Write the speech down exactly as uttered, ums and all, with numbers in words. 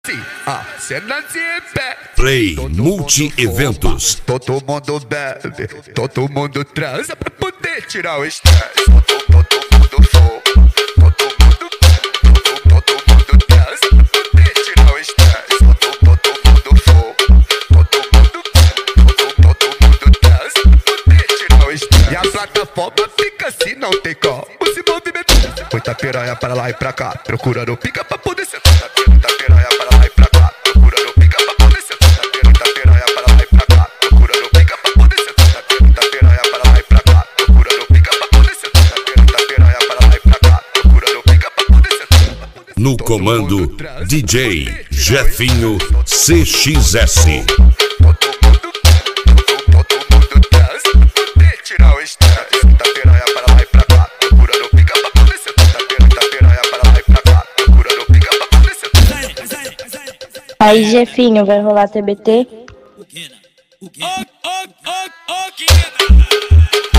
A cena de pé. Play Multi-Eventos. Todo mundo bebe, todo mundo transa pra poder tirar o estresse. Todo, todo mundo fuma, todo mundo bebe, todo, todo mundo transa pra poder tirar o estresse. Todo, todo mundo fuma, todo mundo bebe, todo, todo mundo transa pra poder tirar o estresse. E a plataforma fica assim, não tem como se movimentar. Muita piranha para lá e pra cá, procurando pica pra poder sentar. Muita piranha para lá e pra cá, procurando pica pra poder sentar. Muita piranha para lá e pra cá, procurando pica pra poder sentar. Muita piranha para lá e pra cá, procurando pica pra poder sentar. Muita piranha para lá e pra cá, procurando pica pra poder sentar. No comando, D J Jefinho C X S. Tirar o estresse. Muita piranha para lá e pra cá, procurando pica pra poder sentar. Muita piranha para lá e pra cá, procurando pica pra poder sentar. Aí, Jefinho, vai rolar T B T? O que, né? O que?